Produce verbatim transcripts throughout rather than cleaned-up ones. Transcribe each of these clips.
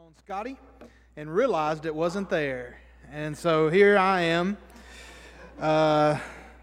on Scotty and realized it wasn't there. And so here I am. Uh,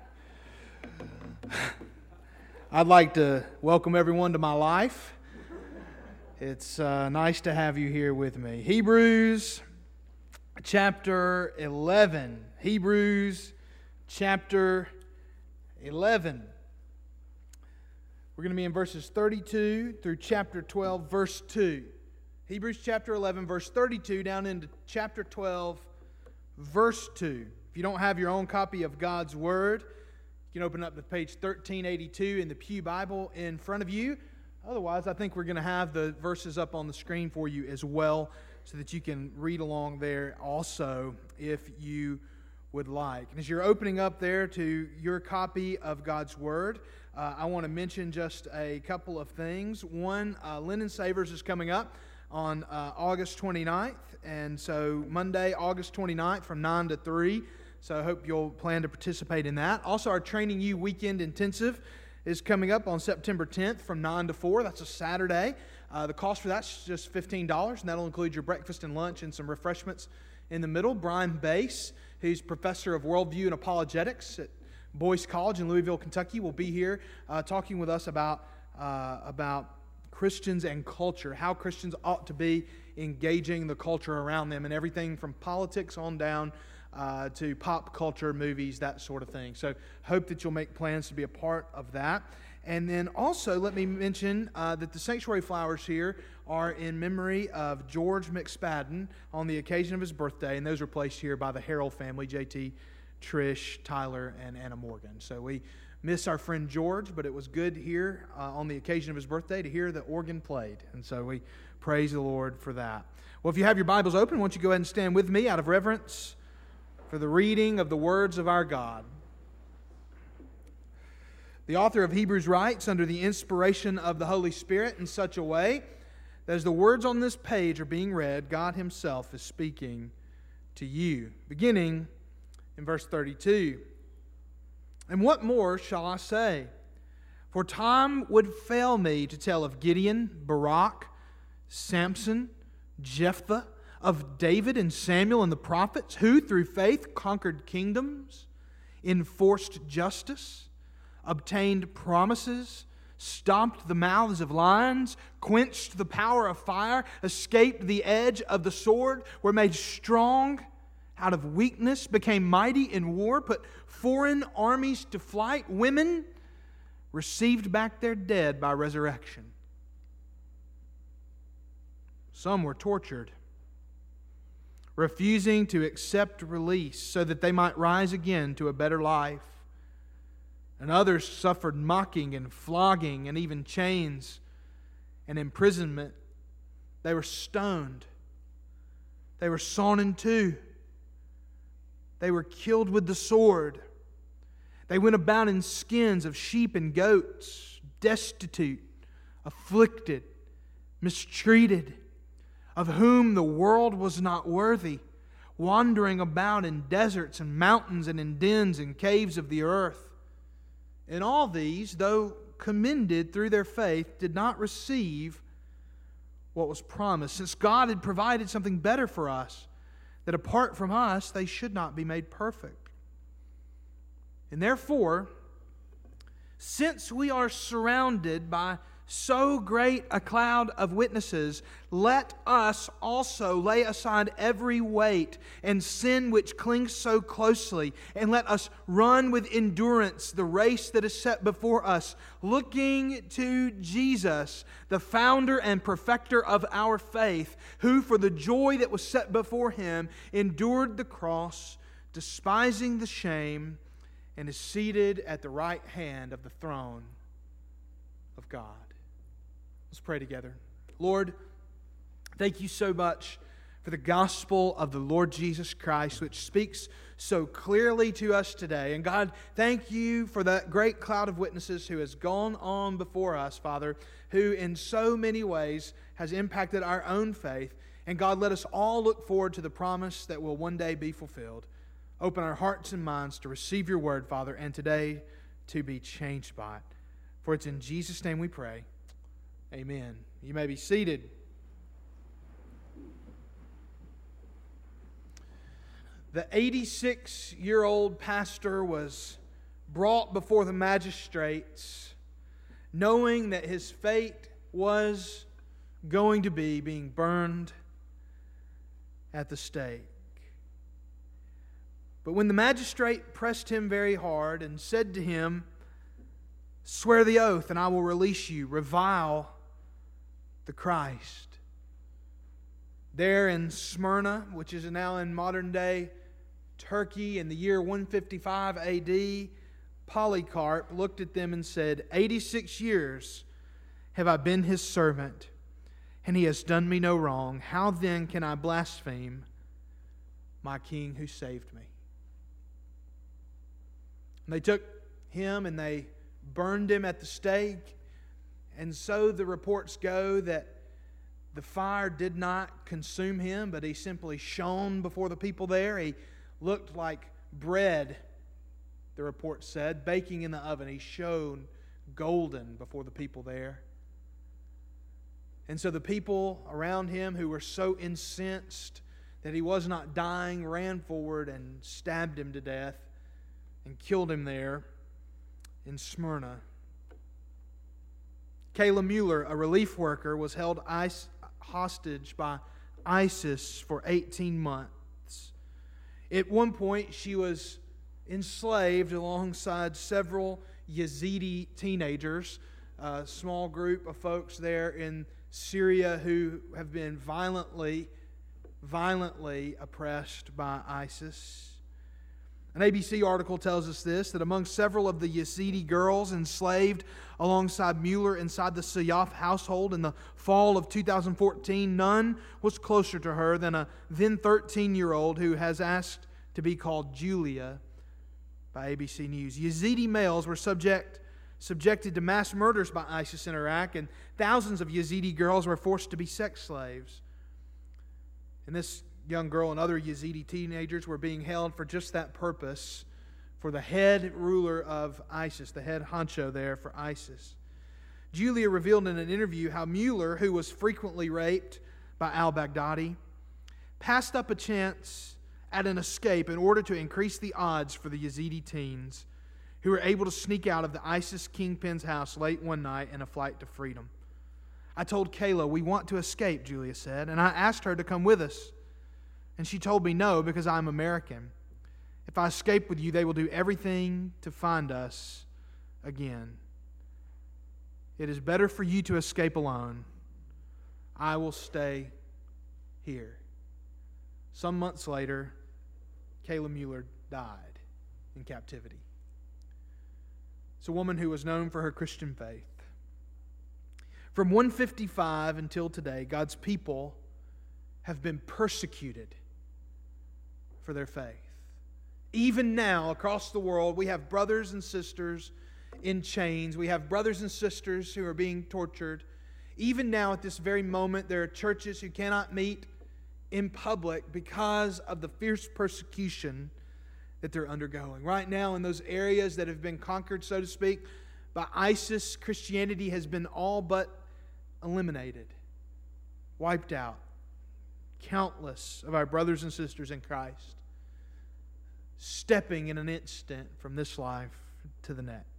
I'd like to welcome everyone to my life. It's uh, nice to have you here with me. Hebrews chapter eleven. Hebrews chapter eleven. We're going to be in verses thirty-two through chapter twelve, verse two. Hebrews chapter eleven, verse thirty-two, down into chapter twelve, verse two. If you don't have your own copy of God's Word, you can open up to page thirteen eighty-two in the Pew Bible in front of you. Otherwise, I think we're going to have the verses up on the screen for you as well, so that you can read along there also if you would like. And as you're opening up there to your copy of God's Word, uh, I want to mention just a couple of things. One, uh, Linen Savers is coming up on uh, August twenty-ninth, and so Monday, August twenty-ninth from nine to three, so I hope you'll plan to participate in that. Also, our Training You Weekend Intensive is coming up on September tenth from nine to four. That's a Saturday. Uh, the cost for that's just fifteen dollars, and that'll include your breakfast and lunch and some refreshments in the middle. Brian Bass, who's professor of worldview and apologetics at Boyce College in Louisville, Kentucky, will be here uh, talking with us about uh, about Christians and culture, how Christians ought to be engaging the culture around them, and everything from politics on down uh, to pop culture, movies, that sort of thing. So hope that you'll make plans to be a part of that. And then also let me mention uh, that the sanctuary flowers here are in memory of George McSpadden on the occasion of his birthday, and those are placed here by the Harrell family, J T, Trish, Tyler, and Anna Morgan. So we miss our friend George, but it was good here uh, on the occasion of his birthday to hear the organ played. And so we praise the Lord for that. Well, if you have your Bibles open, why don't you go ahead and stand with me out of reverence for the reading of the words of our God. The author of Hebrews writes under the inspiration of the Holy Spirit in such a way that as the words on this page are being read, God Himself is speaking to you. Beginning in verse thirty-two. And what more shall I say? For time would fail me to tell of Gideon, Barak, Samson, Jephthah, of David and Samuel and the prophets, who through faith conquered kingdoms, enforced justice, obtained promises, stopped the mouths of lions, quenched the power of fire, escaped the edge of the sword, were made strong out of weakness, became mighty in war, put foreign armies to flight. Women received back their dead by resurrection. Some were tortured, refusing to accept release so that they might rise again to a better life. And others suffered mocking and flogging and even chains and imprisonment. They were stoned. They were sawn in two. They were killed with the sword. They went about in skins of sheep and goats, destitute, afflicted, mistreated, of whom the world was not worthy, wandering about in deserts and mountains and in dens and caves of the earth. And all these, though commended through their faith, did not receive what was promised, since God had provided something better for us, that apart from us, they should not be made perfect. And therefore, since we are surrounded by so great a cloud of witnesses, let us also lay aside every weight and sin which clings so closely, and let us run with endurance the race that is set before us, looking to Jesus, the founder and perfecter of our faith, who for the joy that was set before Him endured the cross, despising the shame, and is seated at the right hand of the throne of God. Let's pray together. Lord, thank You so much for the gospel of the Lord Jesus Christ, which speaks so clearly to us today. And God, thank You for that great cloud of witnesses who has gone on before us, Father, who in so many ways has impacted our own faith. And God, let us all look forward to the promise that will one day be fulfilled. Open our hearts and minds to receive Your word, Father, and today to be changed by it. For it's in Jesus' name we pray. Amen. You may be seated. The eighty-six-year-old pastor was brought before the magistrates, knowing that his fate was going to be being burned at the stake. But when the magistrate pressed him very hard and said to him, "Swear the oath, and I will release you. Revile the Christ." There in Smyrna, which is now in modern-day Turkey, in the year one fifty-five A D, Polycarp looked at them and said, eighty-six years have I been his servant, and he has done me no wrong. How then can I blaspheme my king who saved me?" And they took him and they burned him at the stake. And so the reports go that the fire did not consume him, but he simply shone before the people there. He looked like bread, the report said, baking in the oven. He shone golden before the people there. And so the people around him, who were so incensed that he was not dying, ran forward and stabbed him to death and killed him there in Smyrna. Kayla Mueller, a relief worker, was held hostage by ISIS for eighteen months. At one point, she was enslaved alongside several Yazidi teenagers, a small group of folks there in Syria who have been violently, violently oppressed by ISIS. An A B C article tells us this, that among several of the Yazidi girls enslaved alongside Mueller inside the Sayaf household in the fall of two thousand fourteen, none was closer to her than a then thirteen-year-old who has asked to be called Julia by A B C News. Yazidi males were subject, subjected to mass murders by ISIS in Iraq, and thousands of Yazidi girls were forced to be sex slaves. And this young girl and other Yazidi teenagers were being held for just that purpose, for the head ruler of ISIS, the head honcho there for ISIS. Julia revealed in an interview how Mueller, who was frequently raped by al-Baghdadi, passed up a chance at an escape in order to increase the odds for the Yazidi teens who were able to sneak out of the ISIS kingpin's house late one night in a flight to freedom. "I told Kayla, we want to escape," Julia said, "and I asked her to come with us. And she told me no, because I'm American. If I escape with you, they will do everything to find us again. It is better for you to escape alone. I will stay here." Some months later, Kayla Mueller died in captivity. It's a woman who was known for her Christian faith. From one fifty-five until today, God's people have been persecuted for their faith. Even now, across the world, we have brothers and sisters in chains. We have brothers and sisters who are being tortured. Even now, at this very moment, there are churches who cannot meet in public because of the fierce persecution that they're undergoing. Right now, in those areas that have been conquered, so to speak, by ISIS, Christianity has been all but eliminated, wiped out. Countless of our brothers and sisters in Christ stepping in an instant from this life to the next.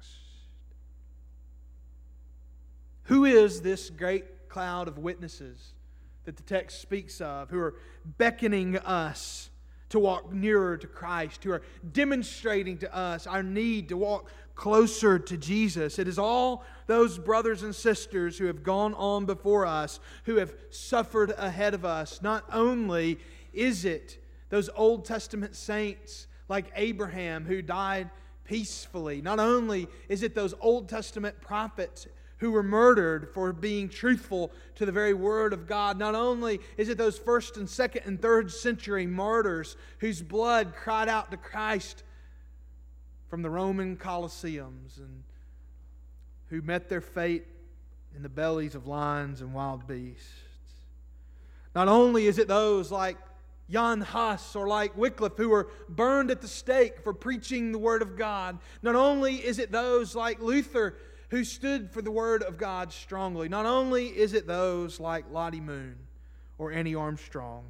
Who is this great cloud of witnesses that the text speaks of, who are beckoning us to walk nearer to Christ, who are demonstrating to us our need to walk closer to Jesus? It is all those brothers and sisters who have gone on before us, who have suffered ahead of us. Not only is it those Old Testament saints like Abraham who died peacefully, not only is it those Old Testament prophets who were murdered for being truthful to the very Word of God. Not only is it those first and second and third century martyrs whose blood cried out to Christ from the Roman Colosseums and who met their fate in the bellies of lions and wild beasts. Not only is it those like Jan Hus or like Wycliffe who were burned at the stake for preaching the Word of God. Not only is it those like Luther who stood for the Word of God strongly. Not only is it those like Lottie Moon or Annie Armstrong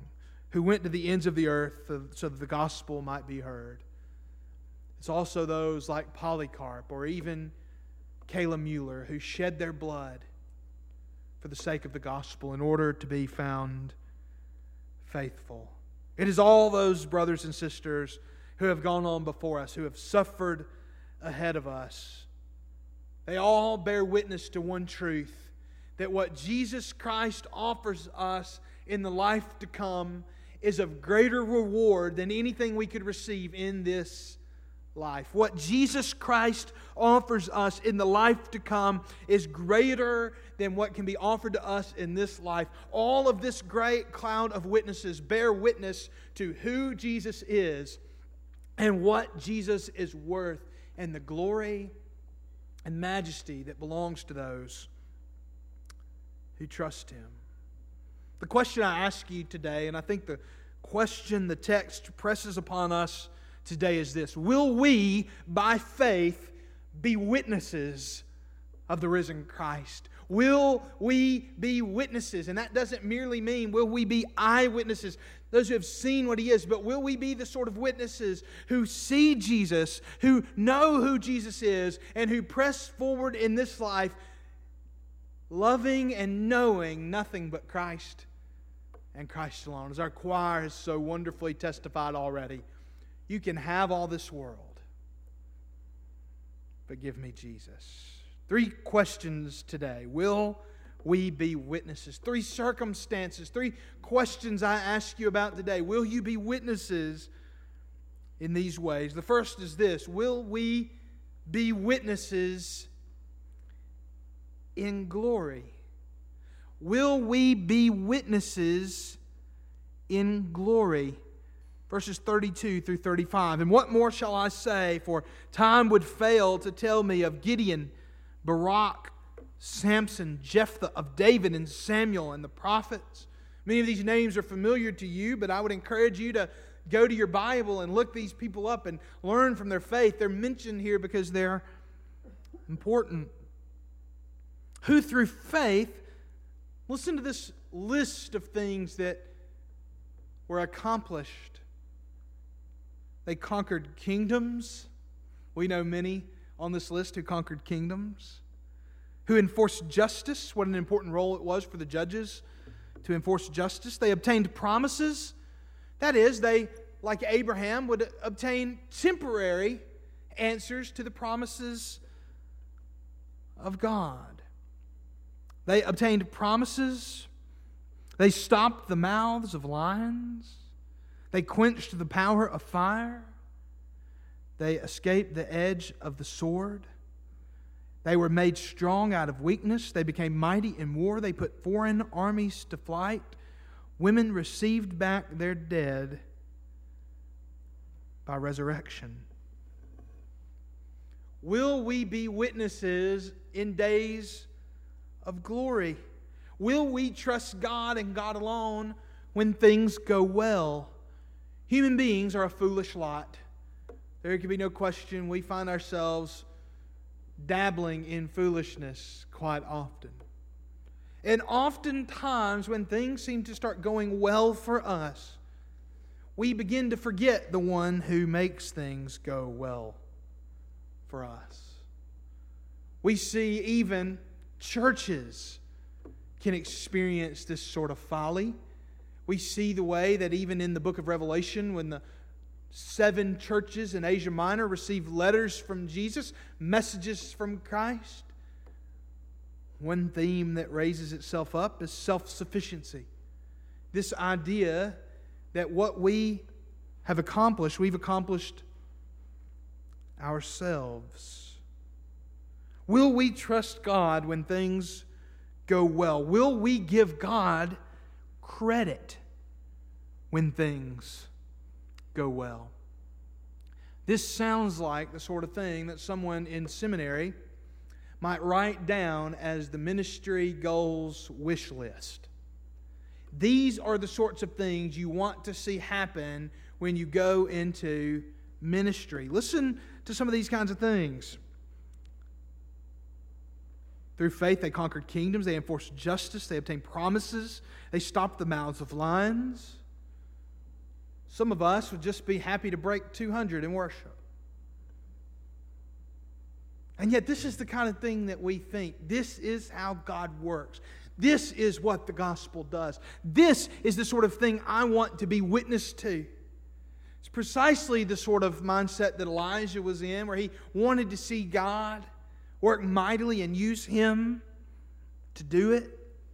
who went to the ends of the earth so that the gospel might be heard. It's also those like Polycarp or even Caleb Mueller who shed their blood for the sake of the gospel in order to be found faithful. It is all those brothers and sisters who have gone on before us, who have suffered ahead of us. They all bear witness to one truth, that what Jesus Christ offers us in the life to come is of greater reward than anything we could receive in this life. What Jesus Christ offers us in the life to come is greater than what can be offered to us in this life. All of this great cloud of witnesses bear witness to who Jesus is and what Jesus is worth and the glory and majesty that belongs to those who trust Him. The question I ask you today, and I think the question the text presses upon us today is this: will we, by faith, be witnesses of the risen Christ? Will we be witnesses? And that doesn't merely mean will we be eyewitnesses, those who have seen what He is, but will we be the sort of witnesses who see Jesus, who know who Jesus is, and who press forward in this life loving and knowing nothing but Christ and Christ alone? As our choir has so wonderfully testified already, you can have all this world, but give me Jesus. Three questions today. Will we be witnesses? Three circumstances, three questions I ask you about today. Will you be witnesses in these ways? The first is this: will we be witnesses in glory? Will we be witnesses in glory? Verses thirty-two through thirty-five. And what more shall I say? For time would fail to tell me of Gideon, Barak, Samson, Jephthah, of David and Samuel and the prophets. Many of these names are familiar to you, but I would encourage you to go to your Bible and look these people up and learn from their faith. They're mentioned here because they're important. Who through faith, listen to this list of things that were accomplished. They conquered kingdoms. We know many on this list who conquered kingdoms. Who enforced justice. What an important role it was for the judges to enforce justice. They obtained promises. That is, they, like Abraham, would obtain temporary answers to the promises of God. They obtained promises. They stopped the mouths of lions. They quenched the power of fire. They escaped the edge of the sword. They were made strong out of weakness. They became mighty in war. They put foreign armies to flight. Women received back their dead by resurrection. Will we be witnesses in days of glory? Will we trust God and God alone when things go well? Human beings are a foolish lot. There can be no question we find ourselves dabbling in foolishness quite often. And oftentimes when things seem to start going well for us, we begin to forget the one who makes things go well for us. We see even churches can experience this sort of folly. We see the way that even in the book of Revelation, when the seven churches in Asia Minor received letters from Jesus, messages from Christ, one theme that raises itself up is self-sufficiency. This idea that what we have accomplished, we've accomplished ourselves. Will we trust God when things go well? Will we give God credit when things go well? This sounds like the sort of thing that someone in seminary might write down as the ministry goals wish list. These are the sorts of things you want to see happen when you go into ministry. Listen to some of these kinds of things. Through faith, they conquered kingdoms. They enforced justice. They obtained promises. They stopped the mouths of lions. Some of us would just be happy to break two hundred in worship. And yet this is the kind of thing that we think. This is how God works. This is what the gospel does. This is the sort of thing I want to be witness to. It's precisely the sort of mindset that Elijah was in, where he wanted to see God work mightily and use him to do it.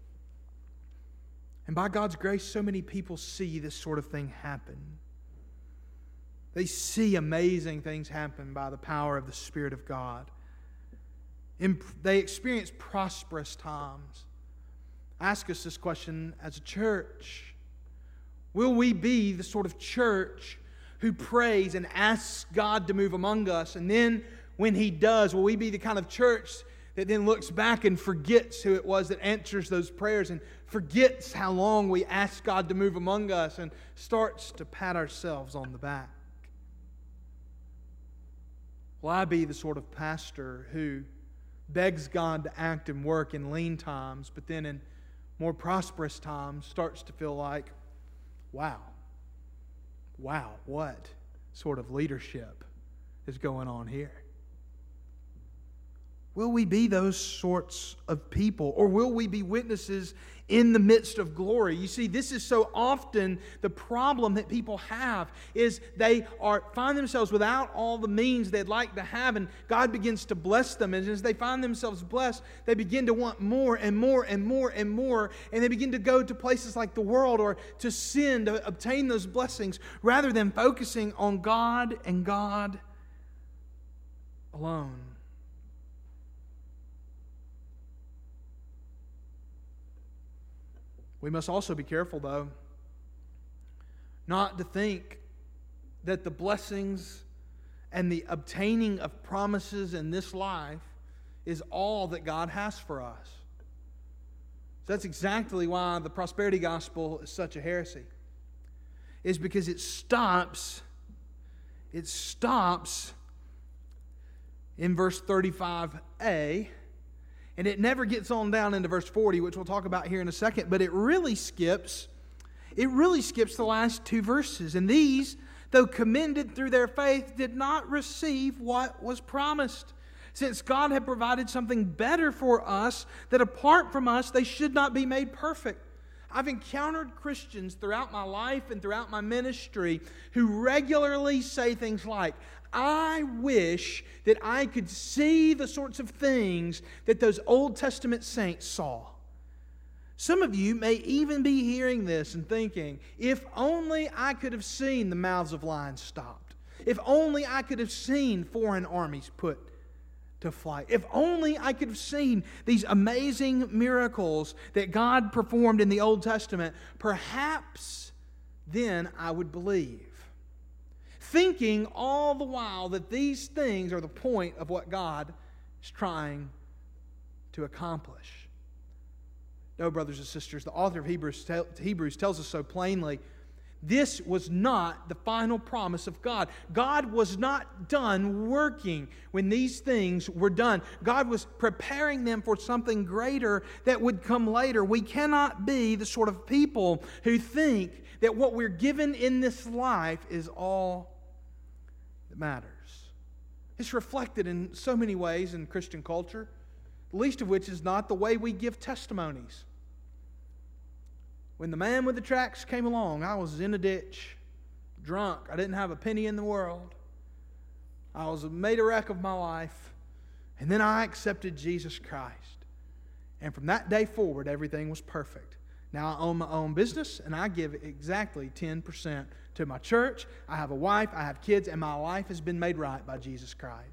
And by God's grace, so many people see this sort of thing happen. They see amazing things happen by the power of the Spirit of God. They experience prosperous times. Ask us this question as a church. Will we be the sort of church who prays and asks God to move among us, and then when He does, will we be the kind of church that then looks back and forgets who it was that answers those prayers and forgets how long we asked God to move among us and starts to pat ourselves on the back? Will I be the sort of pastor who begs God to act and work in lean times, but then in more prosperous times starts to feel like, wow, wow, what sort of leadership is going on here? Will we be those sorts of people? Or will we be witnesses in the midst of glory? You see, this is so often the problem that people have, is they are find themselves without all the means they'd like to have, and God begins to bless them. And as they find themselves blessed, they begin to want more and more and more and more, and they begin to go to places like the world or to sin to obtain those blessings, rather than focusing on God and God alone. We must also be careful, though, not to think that the blessings and the obtaining of promises in this life is all that God has for us. So that's exactly why the prosperity gospel is such a heresy. Is because it stops, it stops in verse thirty-five a, and it never gets on down into verse forty, which we'll talk about here in a second, but it really skips, it really skips the last two verses. And these, though commended through their faith, did not receive what was promised, since God had provided something better for us, that apart from us they should not be made perfect. I've encountered Christians throughout my life and throughout my ministry who regularly say things like, I wish that I could see the sorts of things that those Old Testament saints saw. Some of you may even be hearing this and thinking, if only I could have seen the mouths of lions stopped. If only I could have seen foreign armies put to flight. If only I could have seen these amazing miracles that God performed in the Old Testament, perhaps then I would believe. Thinking all the while that these things are the point of what God is trying to accomplish. No, brothers and sisters, the author of Hebrews, Hebrews tells us so plainly, this was not the final promise of God. God was not done working when these things were done. God was preparing them for something greater that would come later. We cannot be the sort of people who think that what we're given in this life is all that matters. It's reflected in so many ways in Christian culture, the least of which is not the way we give testimonies. When the man with the tracts came along, I was in a ditch, drunk. I didn't have a penny in the world. I was made a wreck of my life. And then I accepted Jesus Christ. And from that day forward, everything was perfect. Now I own my own business, and I give exactly ten percent to my church. I have a wife, I have kids, and my life has been made right by Jesus Christ.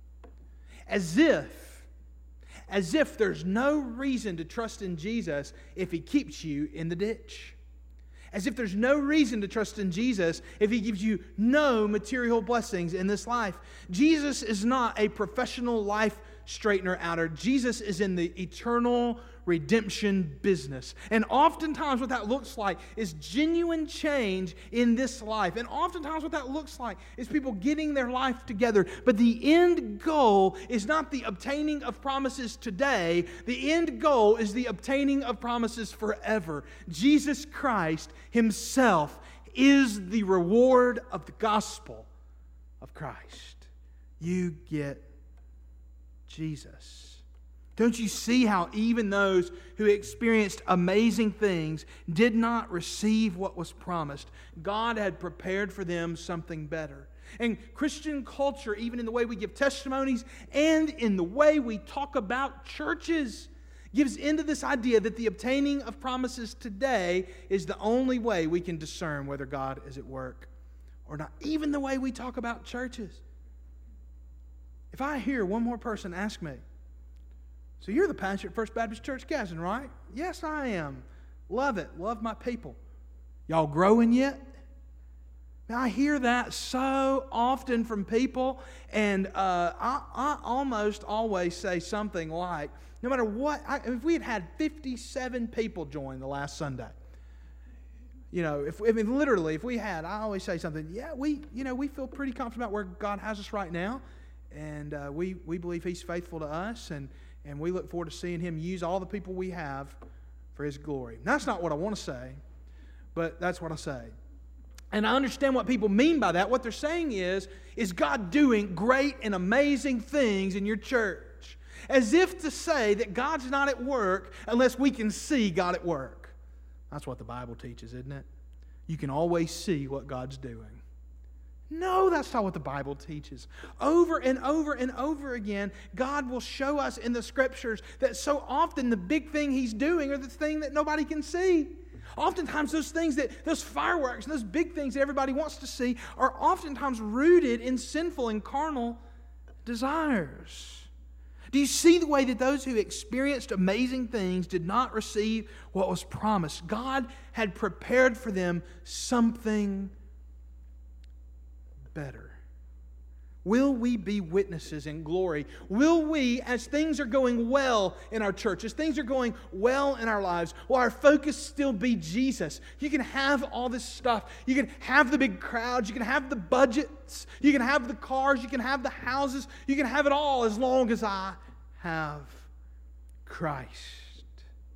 As if, as if there's no reason to trust in Jesus if He keeps you in the ditch. As if there's no reason to trust in Jesus if He gives you no material blessings in this life. Jesus is not a professional life straightener outer. Jesus is in the eternal redemption business. And oftentimes what that looks like is genuine change in this life. And oftentimes what that looks like is people getting their life together. But the end goal is not the obtaining of promises today. The end goal is the obtaining of promises forever. Jesus Christ Himself is the reward of the gospel of Christ. You get Jesus. Don't you see how even those who experienced amazing things did not receive what was promised? God had prepared for them something better. And Christian culture, even in the way we give testimonies and in the way we talk about churches, gives into this idea that the obtaining of promises today is the only way we can discern whether God is at work or not. Even the way we talk about churches. If I hear one more person ask me, so you're the pastor at First Baptist Church Gadsden, right? Yes, I am. Love it. Love my people. Y'all growing yet? Now, I hear that so often from people, and uh, I, I almost always say something like, no matter what, I, if we had had fifty-seven people join the last Sunday, you know, if I mean, literally, if we had, I always say something, yeah, we, you know, we feel pretty confident about where God has us right now, and uh, we, we believe He's faithful to us, and And we look forward to seeing Him use all the people we have for His glory. Now, that's not what I want to say, but that's what I say. And I understand what people mean by that. What they're saying is, is God doing great and amazing things in your church? As if to say that God's not at work unless we can see God at work. That's what the Bible teaches, isn't it? You can always see what God's doing. No, that's not what the Bible teaches. Over and over and over again, God will show us in the Scriptures that so often the big thing He's doing are the thing that nobody can see. Oftentimes those things that, those fireworks and those big things that everybody wants to see are oftentimes rooted in sinful and carnal desires. Do you see the way that those who experienced amazing things did not receive what was promised? God had prepared for them something better. Will we be witnesses in glory? Will we, as things are going well in our church, as things are going well in our lives, will our focus still be Jesus? You can have all this stuff. You can have the big crowds. You can have the budgets. You can have the cars. You can have the houses. You can have it all as long as I have Christ.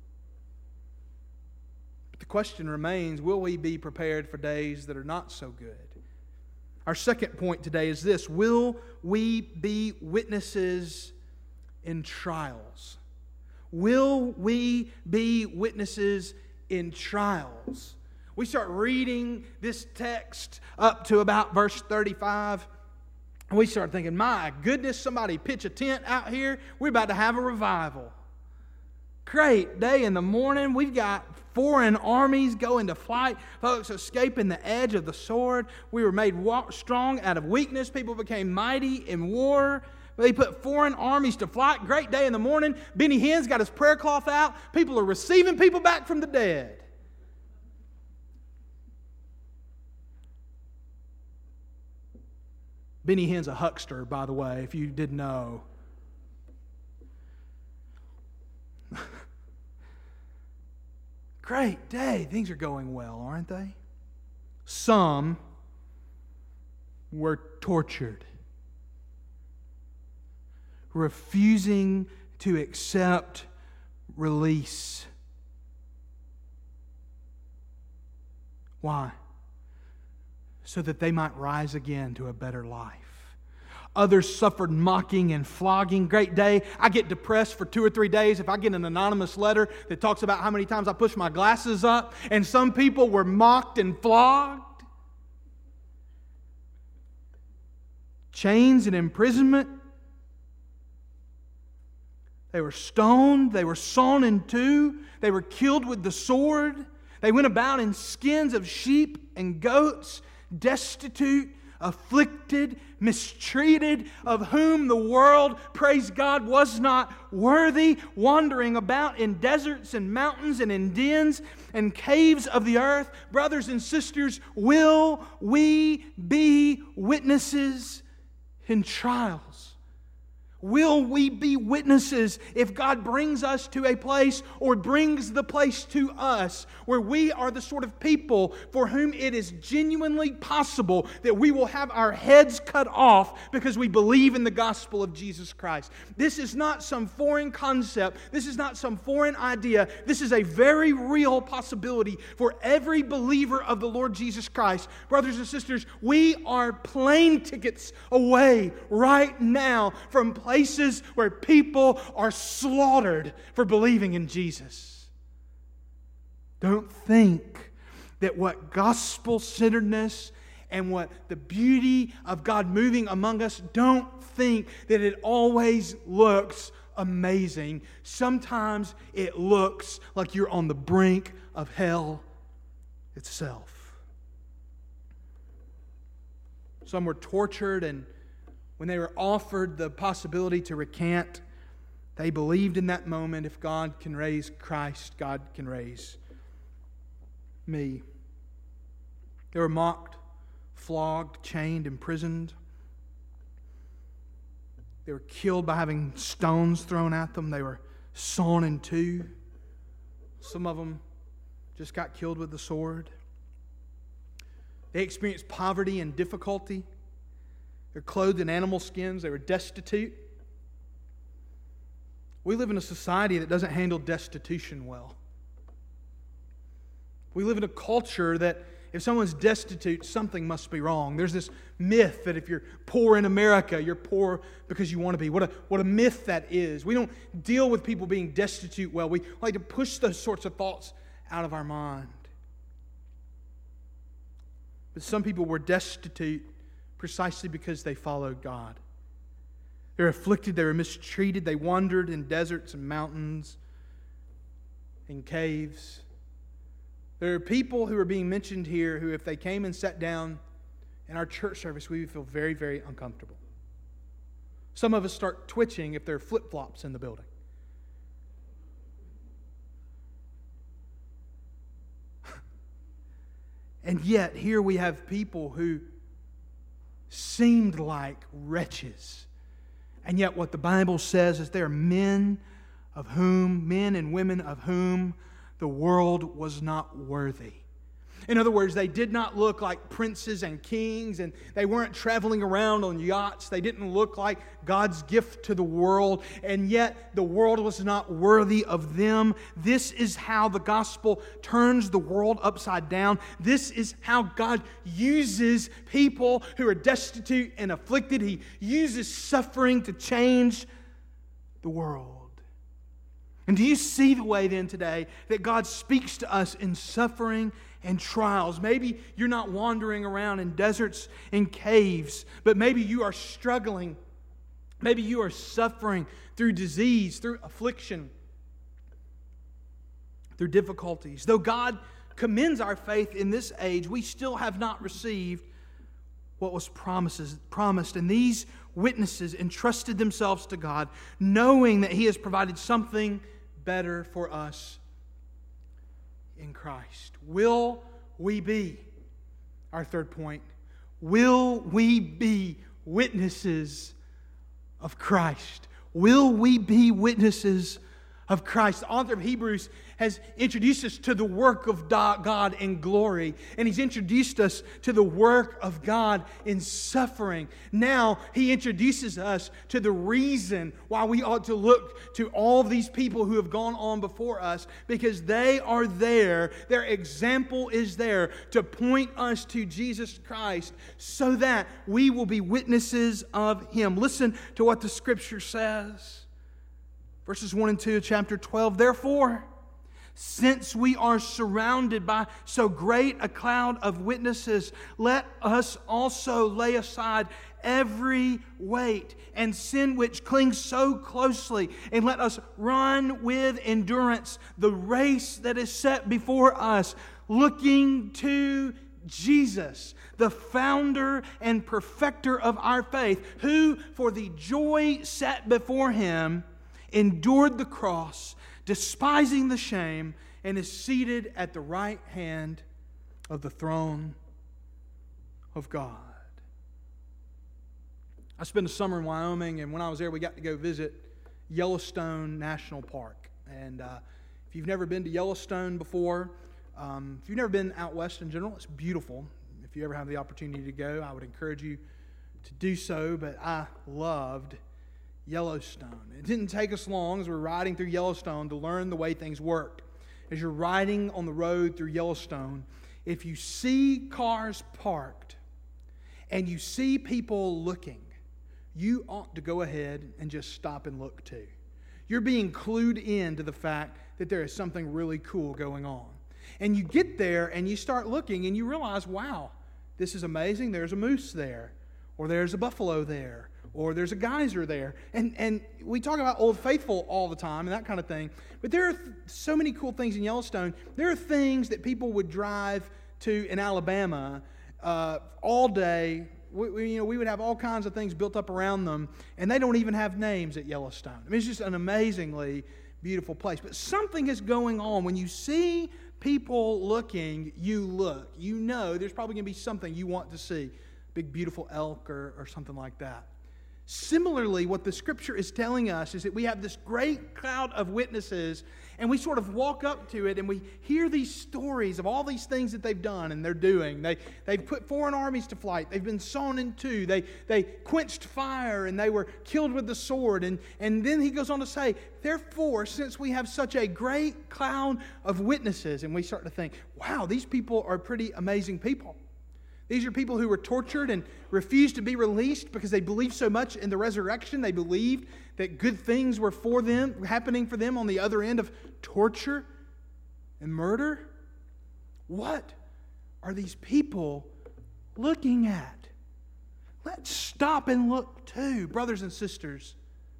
But the question remains, will we be prepared for days that are not so good? Our second point today is this: will we be witnesses in trials? Will we be witnesses in trials? We start reading this text up to about verse thirty-five, and we start thinking, my goodness, somebody pitch a tent out here. We're about to have a revival. Great day in the morning. We've got foreign armies go into flight. Folks escaping the edge of the sword. We were made strong out of weakness. People became mighty in war. They put foreign armies to flight. Great day in the morning. Benny Hinn's got his prayer cloth out. People are receiving people back from the dead. Benny Hinn's a huckster, by the way, if you didn't know. Great day. Things are going well, aren't they? Some were tortured, refusing to accept release. Why? So that they might rise again to a better life. Others suffered mocking and flogging. Great day. I get depressed for two or three days if I get an anonymous letter that talks about how many times I push my glasses up. And some people were mocked and flogged. Chains and imprisonment. They were stoned. They were sawn in two. They were killed with the sword. They went about in skins of sheep and goats, destitute, afflicted, mistreated, of whom the world, praise God, was not worthy, wandering about in deserts and mountains and in dens and caves of the earth. Brothers and sisters, will we be witnesses in trials? Will we be witnesses if God brings us to a place or brings the place to us where we are the sort of people for whom it is genuinely possible that we will have our heads cut off because we believe in the gospel of Jesus Christ? This is not some foreign concept. This is not some foreign idea. This is a very real possibility for every believer of the Lord Jesus Christ. Brothers and sisters, we are plane tickets away right now from places where people are slaughtered for believing in Jesus. Don't think that what gospel-centeredness and what the beauty of God moving among us, don't think that it always looks amazing. Sometimes it looks like you're on the brink of hell itself. Some were tortured, and when they were offered the possibility to recant, they believed in that moment, if God can raise Christ, God can raise me. They were mocked, flogged, chained, imprisoned. They were killed by having stones thrown at them. They were sawn in two. Some of them just got killed with the sword. They experienced poverty and difficulty. They were clothed in animal skins. They were destitute. We live in a society that doesn't handle destitution well. We live in a culture that if someone's destitute, something must be wrong. There's this myth that if you're poor in America, you're poor because you want to be. What a, what a myth that is. We don't deal with people being destitute well. We like to push those sorts of thoughts out of our mind. But some people were destitute precisely because they followed God. They were afflicted, they were mistreated, they wandered in deserts and mountains, in caves. There are people who are being mentioned here who, if they came and sat down in our church service, we would feel very, very uncomfortable. Some of us start twitching if there are flip-flops in the building. And yet, here we have people who seemed like wretches. And yet what the Bible says is they are men of whom, men and women of whom the world was not worthy. In other words, they did not look like princes and kings, and they weren't traveling around on yachts. They didn't look like God's gift to the world, and yet the world was not worthy of them. This is how the gospel turns the world upside down. This is how God uses people who are destitute and afflicted. He uses suffering to change the world. And do you see the way then today that God speaks to us in suffering and trials? Maybe you're not wandering around in deserts and caves, but maybe you are struggling. Maybe you are suffering through disease, through affliction, through difficulties. Though God commends our faith in this age, we still have not received what was promises, promised. And these witnesses entrusted themselves to God, knowing that He has provided something better for us in Christ. Will we be, our third point, will we be witnesses of Christ? Will we be witnesses of Christ? The author of Hebrews has introduced us to the work of God in glory, and he's introduced us to the work of God in suffering. Now he introduces us to the reason why we ought to look to all of these people who have gone on before us, because they are there, their example is there to point us to Jesus Christ so that we will be witnesses of Him. Listen to what the Scripture says. Verses one and two of chapter twelve. Therefore, since we are surrounded by so great a cloud of witnesses, let us also lay aside every weight and sin which clings so closely, and let us run with endurance the race that is set before us, looking to Jesus, the founder and perfecter of our faith, who for the joy set before Him endured the cross, despising the shame, and is seated at the right hand of the throne of God. I spent a summer in Wyoming, and when I was there, we got to go visit Yellowstone National Park. And uh, if you've never been to Yellowstone before, um, if you've never been out west in general, it's beautiful. If you ever have the opportunity to go, I would encourage you to do so. But I loved Yellowstone. It didn't take us long as we were riding through Yellowstone to learn the way things worked. As you're riding on the road through Yellowstone, if you see cars parked and you see people looking, you ought to go ahead and just stop and look too. You're being clued in to the fact that there is something really cool going on. And you get there and you start looking and you realize, wow, this is amazing. There's a moose there, or there's a buffalo there, or there's a geyser there. And and we talk about Old Faithful all the time and that kind of thing. But there are th- so many cool things in Yellowstone. There are things that people would drive to in Alabama uh, all day. We, we, you know, we would have all kinds of things built up around them, and they don't even have names at Yellowstone. I mean, it's just an amazingly beautiful place. But something is going on. When you see people looking, you look. You know there's probably going to be something you want to see. Big, beautiful elk or, or something like that. Similarly, what the Scripture is telling us is that we have this great cloud of witnesses, and we sort of walk up to it and we hear these stories of all these things that they've done and they're doing. They, they've put foreign armies to flight. They've been sawn in two. They, they quenched fire and they were killed with the sword. And, and then he goes on to say, therefore, since we have such a great cloud of witnesses, and we start to think, wow, these people are pretty amazing people. These are people who were tortured and refused to be released because they believed so much in the resurrection. They believed that good things were for them, happening for them on the other end of torture and murder. What are these people looking at? Let's stop and look too, brothers and sisters.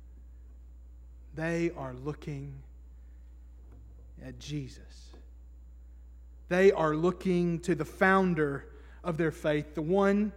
They are looking at Jesus. They are looking to the founder of their faith, the one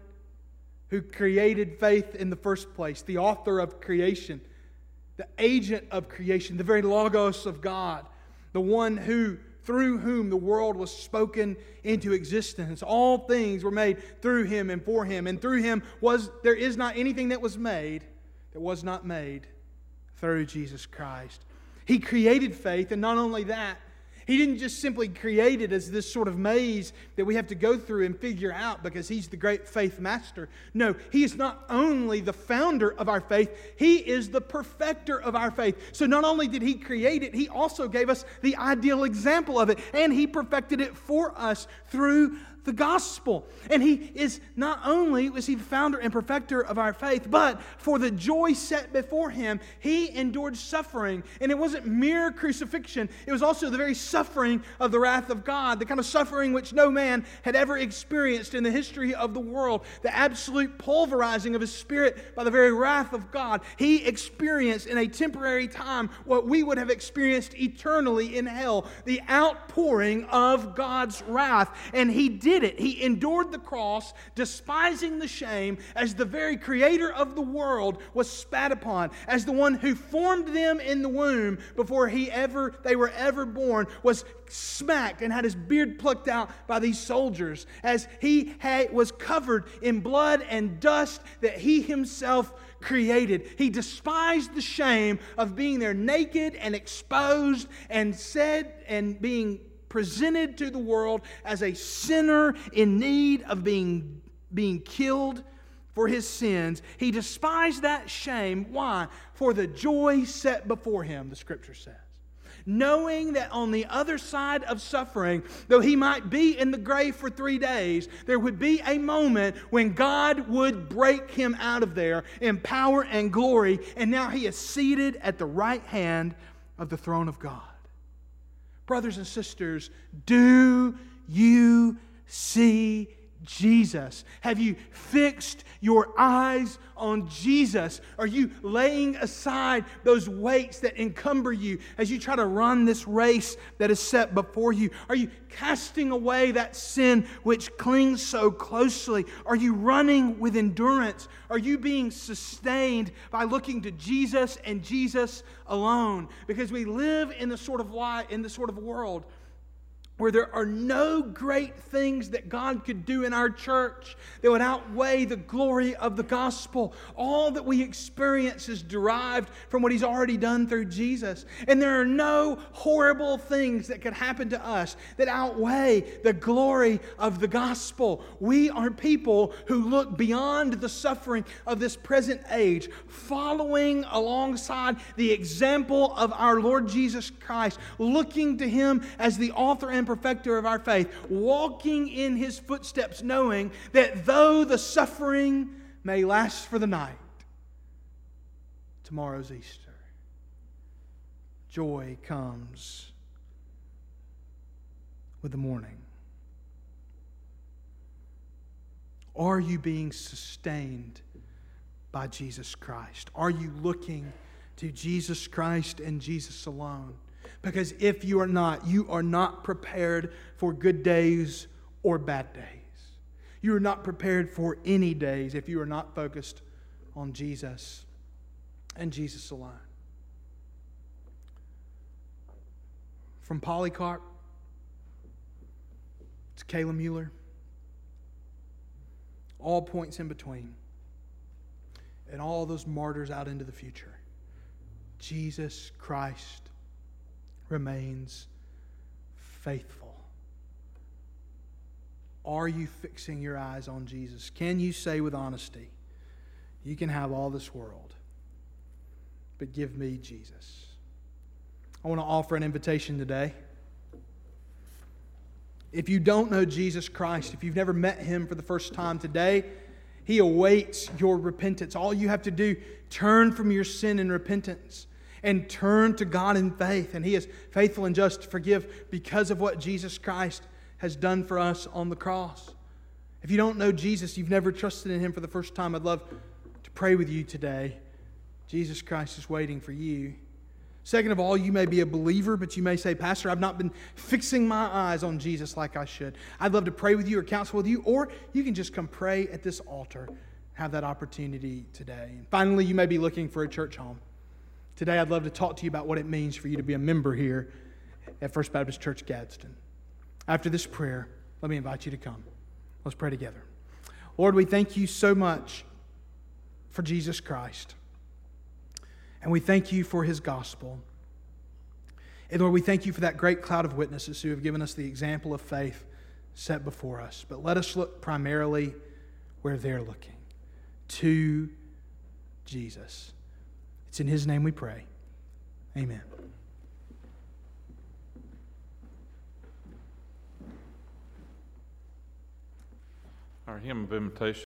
who created faith in the first place, the author of creation, the agent of creation, the very Logos of God, the one who, through whom the world was spoken into existence. All things were made through Him and for Him, and through Him was there is not anything that was made that was not made through Jesus Christ. He created faith, and not only that, He didn't just simply create it as this sort of maze that we have to go through and figure out because He's the great faith master. No, He is not only the founder of our faith, He is the perfecter of our faith. So not only did He create it, He also gave us the ideal example of it, and He perfected it for us through the gospel. And He is not only was He the founder and perfecter of our faith, but for the joy set before Him, He endured suffering. And it wasn't mere crucifixion, it was also the very suffering of the wrath of God, the kind of suffering which no man had ever experienced in the history of the world, the absolute pulverizing of His Spirit by the very wrath of God. He experienced in a temporary time what we would have experienced eternally in hell, the outpouring of God's wrath. And He did Did it. He endured the cross, despising the shame, as the very creator of the world was spat upon, as the one who formed them in the womb before he ever they were ever born was smacked and had his beard plucked out by these soldiers, as he had, was covered in blood and dust that he himself created. He despised the shame of being there naked and exposed and said and being presented to the world as a sinner in need of being, being killed for his sins. He despised that shame. Why? For the joy set before Him, the Scripture says. Knowing that on the other side of suffering, though He might be in the grave for three days, there would be a moment when God would break Him out of there in power and glory, and now He is seated at the right hand of the throne of God. Brothers and sisters, do you see Jesus? Have you fixed your eyes on Jesus? Are you laying aside those weights that encumber you as you try to run this race that is set before you? Are you casting away that sin which clings so closely? Are you running with endurance? Are you being sustained by looking to Jesus and Jesus alone? Because we live in the sort of life, in the sort of world where there are no great things that God could do in our church that would outweigh the glory of the gospel. All that we experience is derived from what He's already done through Jesus. And there are no horrible things that could happen to us that outweigh the glory of the gospel. We are people who look beyond the suffering of this present age, following alongside the example of our Lord Jesus Christ, looking to Him as the author and perfecter of our faith, walking in His footsteps, knowing that though the suffering may last for the night, tomorrow's Easter. Joy comes with the morning. Are you being sustained by Jesus Christ? Are you looking to Jesus Christ and Jesus alone? Because if you are not, you are not prepared for good days or bad days. You are not prepared for any days if you are not focused on Jesus and Jesus alone. From Polycarp to Kayla Mueller, all points in between, and all those martyrs out into the future, Jesus Christ remains faithful. Are you fixing your eyes on Jesus? Can you say with honesty, you can have all this world, but give me Jesus? I want to offer an invitation today. If you don't know Jesus Christ, if you've never met Him for the first time today, He awaits your repentance. All you have to do, turn from your sin in repentance and turn to God in faith. And He is faithful and just to forgive because of what Jesus Christ has done for us on the cross. If you don't know Jesus, you've never trusted in Him for the first time, I'd love to pray with you today. Jesus Christ is waiting for you. Second of all, you may be a believer, but you may say, Pastor, I've not been fixing my eyes on Jesus like I should. I'd love to pray with you or counsel with you, or you can just come pray at this altar. Have that opportunity today. And finally, you may be looking for a church home. Today, I'd love to talk to you about what it means for you to be a member here at First Baptist Church Gadsden. After this prayer, let me invite you to come. Let's pray together. Lord, we thank you so much for Jesus Christ. And we thank you for His gospel. And Lord, we thank you for that great cloud of witnesses who have given us the example of faith set before us. But let us look primarily where they're looking, to Jesus. It's in His name we pray. Amen. Our hymn of invitation